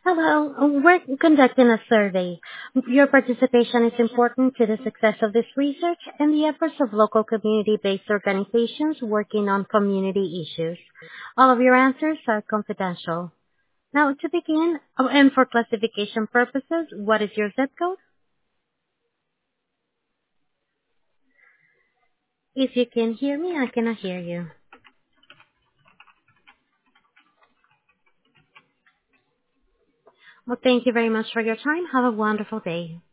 Hello. We're conducting a survey. Your participation is important to the success of this research and the efforts of local community-based organizations working on community issues. All of your answers are confidential. Now, to begin, and for classification purposes, what is your zip code? If you can hear me, I cannot hear you. Well, thank you very much for your time. Have a wonderful day.